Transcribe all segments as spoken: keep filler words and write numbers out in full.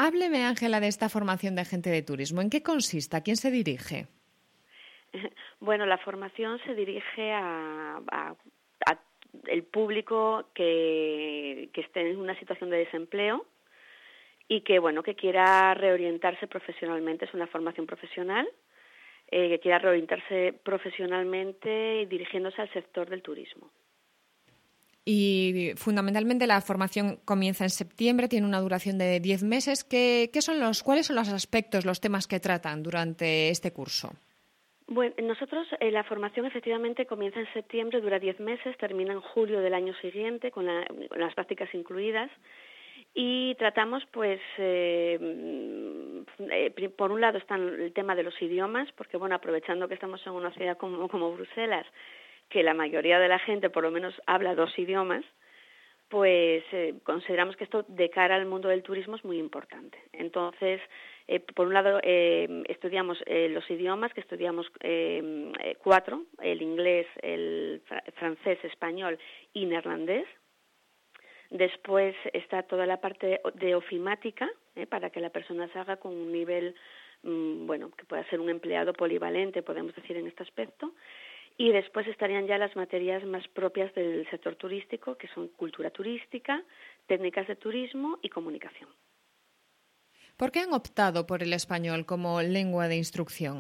Hábleme, Ángela, de esta formación de agente de turismo. ¿En qué consiste? ¿A quién se dirige? Bueno, la formación se dirige a, a, a el público que, que esté en una situación de desempleo y que, bueno, que quiera reorientarse profesionalmente. Es una formación profesional, eh, que quiera reorientarse profesionalmente dirigiéndose al sector del turismo. Y fundamentalmente la formación comienza en septiembre, tiene una duración de diez meses. ¿Qué, qué son los, ¿Cuáles son los aspectos, los temas que tratan durante este curso? Bueno, nosotros eh, la formación efectivamente comienza en septiembre, dura diez meses, termina en julio del año siguiente con, la, con las prácticas incluidas y tratamos, pues, eh, eh, por un lado está el tema de los idiomas, porque bueno, aprovechando que estamos en una ciudad como, como Bruselas, que la mayoría de la gente por lo menos habla dos idiomas, pues eh, consideramos que esto de cara al mundo del turismo es muy importante. Entonces, eh, por un lado, eh, estudiamos eh, los idiomas, que estudiamos eh, eh, cuatro, el inglés, el fr- francés, español y neerlandés. Después está toda la parte de ofimática, eh, para que la persona se haga con un nivel, mmm, bueno, que pueda ser un empleado polivalente, podemos decir en este aspecto. Y después estarían ya las materias más propias del sector turístico, que son cultura turística, técnicas de turismo y comunicación. ¿Por qué han optado por el español como lengua de instrucción?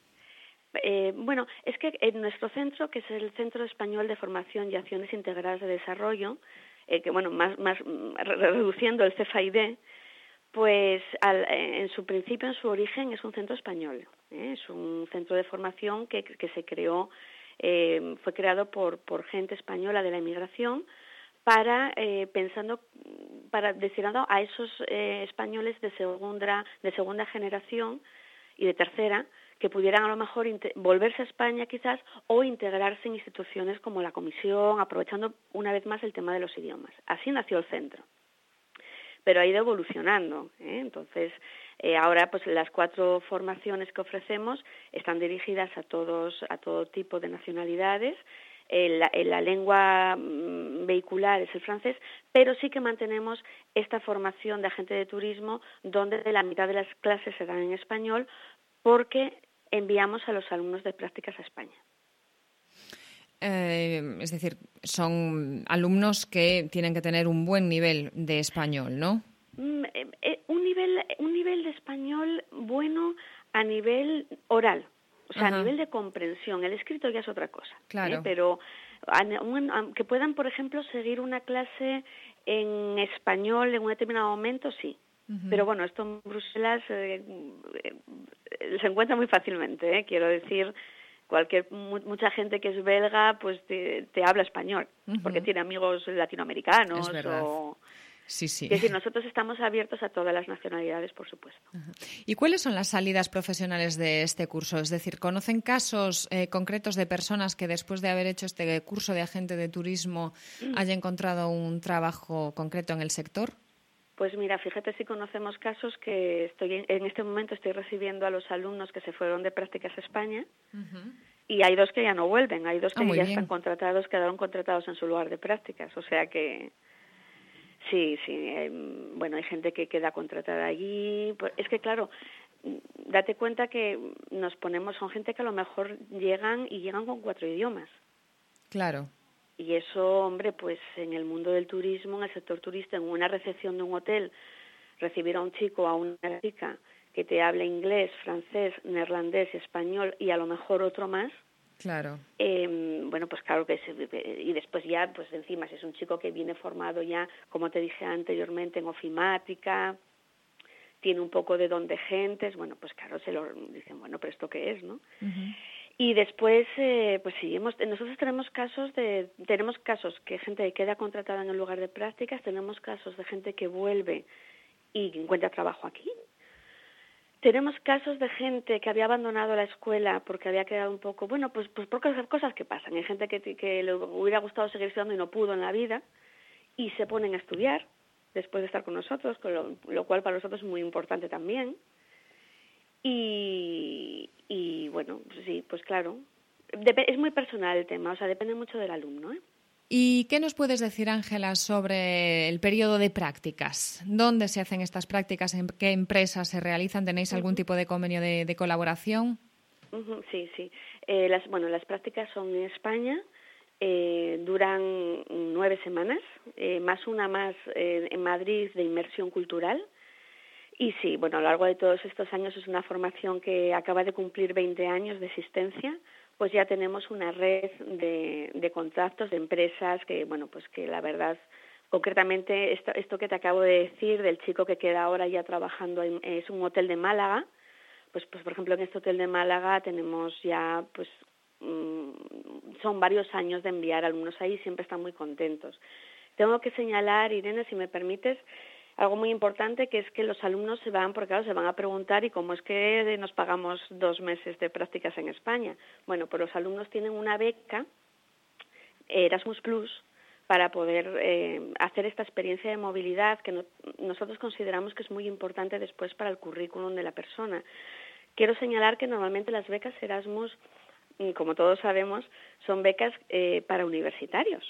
Eh, bueno, es que en nuestro centro, que es el Centro Español de Formación y Acciones Integradas de Desarrollo, eh, que bueno, más, más reduciendo el C F A I D, pues al, en su principio, en su origen, es un centro español, ¿eh? Es un centro de formación que, que se creó, eh, fue creado por, por gente española de la inmigración para, eh, pensando, para destinado a esos eh, españoles de segunda, de segunda generación y de tercera, que pudieran a lo mejor volverse a España quizás o integrarse en instituciones como la Comisión, aprovechando una vez más el tema de los idiomas. Así nació el centro. Pero ha ido evolucionando, ¿eh? Entonces, eh, ahora pues las cuatro formaciones que ofrecemos están dirigidas a todos, a todo tipo de nacionalidades. Eh, la, eh, la lengua mm, vehicular es el francés, pero sí que mantenemos esta formación de agente de turismo donde la mitad de las clases se dan en español porque enviamos a los alumnos de prácticas a España. Eh, es decir, son alumnos que tienen que tener un buen nivel de español, ¿no? Mm, eh, eh, un nivel, un nivel de español bueno a nivel oral, o sea, Ajá. a nivel de comprensión. El escrito ya es otra cosa. Claro. ¿eh? Pero a, un, a, que puedan, por ejemplo, seguir una clase en español en un determinado momento, sí. Uh-huh. Pero bueno, esto en Bruselas eh, eh, se encuentra muy fácilmente, ¿eh? Quiero decir, cualquier mucha gente que es belga pues te, te habla español, uh-huh. porque tiene amigos latinoamericanos. Es verdad. O sí, sí. Es decir, nosotros estamos abiertos a todas las nacionalidades, por supuesto. Uh-huh. ¿Y cuáles son las salidas profesionales de este curso? Es decir, ¿conocen casos eh, concretos de personas que después de haber hecho este curso de agente de turismo mm. haya encontrado un trabajo concreto en el sector? Pues mira, fíjate si conocemos casos que estoy en, en este momento estoy recibiendo a los alumnos que se fueron de prácticas a España uh-huh. y hay dos que ya no vuelven, hay dos que ah, ya bien. están contratados, quedaron contratados en su lugar de prácticas, o sea que sí, sí, eh, bueno, hay gente que queda contratada allí, pues, es que claro, date cuenta que nos ponemos, son gente que a lo mejor llegan y llegan con cuatro idiomas. Claro. Y eso, hombre, pues en el mundo del turismo, en el sector turístico, en una recepción de un hotel, recibir a un chico o a una chica que te hable inglés, francés, neerlandés, español y a lo mejor otro más. Claro. Eh, bueno, pues claro que se, y después ya, pues encima, si es un chico que viene formado ya, como te dije anteriormente, en ofimática, tiene un poco de don de gentes, bueno, pues claro, se lo dicen, bueno, pero ¿esto qué es, no? Uh-huh. Y después, eh, pues sí, hemos, nosotros tenemos casos de, tenemos casos que gente queda contratada en el lugar de prácticas, tenemos casos de gente que vuelve y encuentra trabajo aquí. Tenemos casos de gente que había abandonado la escuela porque había quedado un poco, bueno, pues, pues por cosas que pasan. Hay gente que, que le hubiera gustado seguir estudiando y no pudo en la vida y se ponen a estudiar después de estar con nosotros, con lo, lo cual para nosotros es muy importante también. Y, y bueno, pues sí, pues claro, Dep- es muy personal el tema, o sea, depende mucho del alumno, ¿eh? ¿Y qué nos puedes decir, Ángela, sobre el periodo de prácticas? ¿Dónde se hacen estas prácticas? ¿En qué empresas se realizan? ¿Tenéis algún uh-huh. tipo de convenio de, de colaboración? Uh-huh, sí, sí. Eh, las, bueno, las prácticas son en España, eh, duran nueve semanas, eh, más una más eh, en Madrid de inmersión cultural. Y sí, bueno, a lo largo de todos estos años es una formación que acaba de cumplir veinte años de existencia. Pues ya tenemos una red de, de contactos, de empresas que, bueno, pues que la verdad, concretamente esto, esto que te acabo de decir del chico que queda ahora ya trabajando en, es un hotel de Málaga, pues, pues por ejemplo en este hotel de Málaga tenemos ya, pues mmm, son varios años de enviar alumnos ahí, siempre están muy contentos. Tengo que señalar, Irene, si me permites, algo muy importante, que es que los alumnos se van, porque claro, se van a preguntar, ¿y cómo es que nos pagamos dos meses de prácticas en España? Bueno, pues los alumnos tienen una beca, Erasmus Plus, para poder eh, hacer esta experiencia de movilidad que no, nosotros consideramos que es muy importante después para el currículum de la persona. Quiero señalar que normalmente las becas Erasmus, como todos sabemos, son becas eh, para universitarios.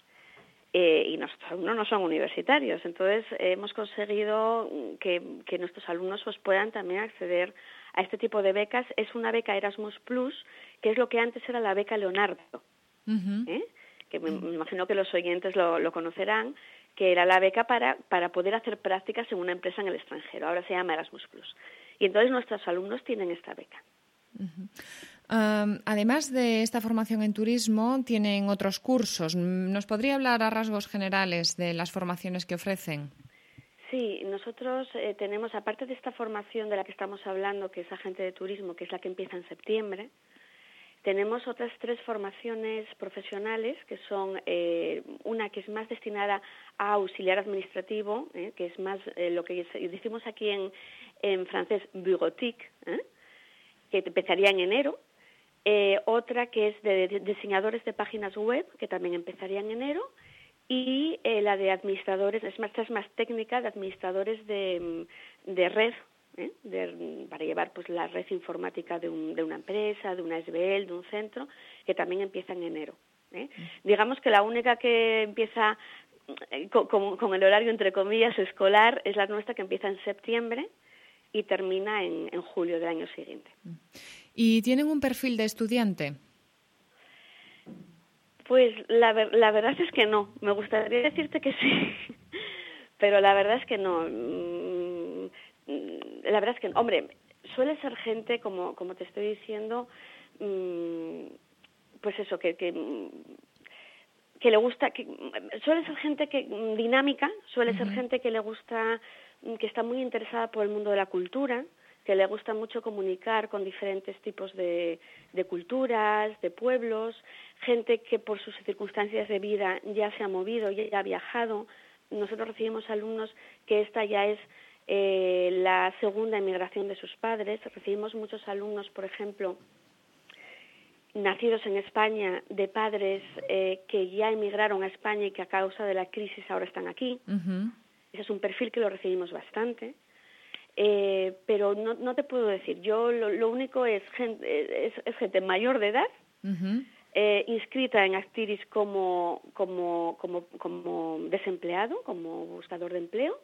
Eh, y nuestros alumnos no son universitarios, entonces eh, hemos conseguido que, que nuestros alumnos pues, puedan también acceder a este tipo de becas. Es una beca Erasmus Plus, que es lo que antes era la beca Leonardo, uh-huh. ¿eh? que me, me imagino que los oyentes lo, lo conocerán, que era la beca para, para poder hacer prácticas en una empresa en el extranjero, ahora se llama Erasmus Plus. Y entonces nuestros alumnos tienen esta beca. Uh-huh. Um, además de esta formación en turismo, tienen otros cursos. ¿Nos podría hablar a rasgos generales de las formaciones que ofrecen? Sí, nosotros eh, tenemos, aparte de esta formación de la que estamos hablando, que es agente de turismo, que es la que empieza en septiembre, tenemos otras tres formaciones profesionales, que son eh, una que es más destinada a auxiliar administrativo, eh, que es más eh, lo que decimos aquí en, en francés bureautique, ¿eh? que empezaría en enero. Eh, otra que es de, de diseñadores de páginas web, que también empezaría en enero, y eh, la de administradores, es más, es más técnica, de administradores de, de red, ¿eh? de, para llevar pues la red informática de, un, de una empresa, de una S B L, de un centro, que también empieza en enero. ¿eh? Digamos que la única que empieza eh, con, con el horario, entre comillas, escolar, es la nuestra, que empieza en septiembre y termina en, en julio del año siguiente. ¿Y tienen un perfil de estudiante? Pues la, ver, la verdad es que no. Me gustaría decirte que sí, pero la verdad es que no. La verdad es que, hombre, suele ser gente, como, como te estoy diciendo, pues eso, que, que, que le gusta, que suele ser gente que dinámica, suele uh-huh. ser gente que le gusta, que está muy interesada por el mundo de la cultura, que le gusta mucho comunicar con diferentes tipos de, de culturas, de pueblos, gente que por sus circunstancias de vida ya se ha movido, ya ha viajado. Nosotros recibimos alumnos que esta ya es eh, la segunda emigración de sus padres. Recibimos muchos alumnos, por ejemplo, nacidos en España, de padres eh, que ya emigraron a España y que a causa de la crisis ahora están aquí. Uh-huh. Ese es un perfil que lo recibimos bastante. Eh, pero no, no te puedo decir, yo lo, lo único es gente, es, es gente mayor de edad, uh-huh. eh, inscrita en Actiris como, como, como, como desempleado, como buscador de empleo,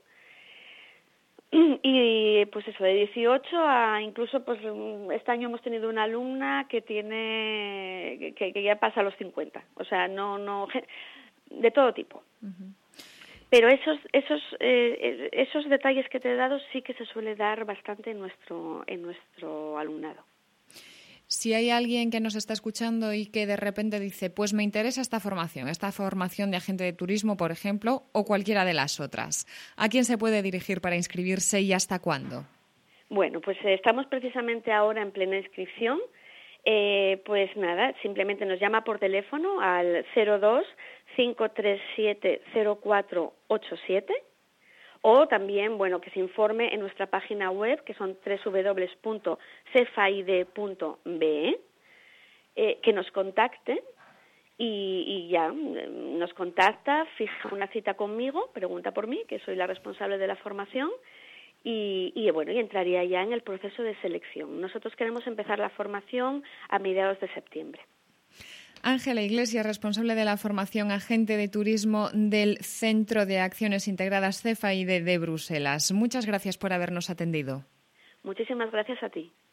y pues eso, de dieciocho a incluso, pues este año hemos tenido una alumna que tiene, que, que ya pasa a los cincuenta, o sea, no, no, de todo tipo. Uh-huh. Pero esos esos eh, esos detalles que te he dado sí que se suele dar bastante en nuestro en nuestro alumnado. Si hay alguien que nos está escuchando y que de repente dice, pues me interesa esta formación, esta formación de agente de turismo, por ejemplo, o cualquiera de las otras, ¿a quién se puede dirigir para inscribirse y hasta cuándo? Bueno, pues eh, estamos precisamente ahora en plena inscripción. Eh, pues nada, simplemente nos llama por teléfono al cero dos cinco tres siete cero cuatro ocho siete o también, bueno, que se informe en nuestra página web, que son doble u doble u doble u punto cefaid punto be, eh, que nos contacte y, y ya nos contacta, fija una cita conmigo, pregunta por mí, que soy la responsable de la formación. Y, y bueno, y entraría ya en el proceso de selección. Nosotros queremos empezar la formación a mediados de septiembre. Ángela Iglesias, responsable de la formación agente de turismo del Centro de Acciones Integradas C E F A I D de Bruselas. Muchas gracias por habernos atendido. Muchísimas gracias a ti.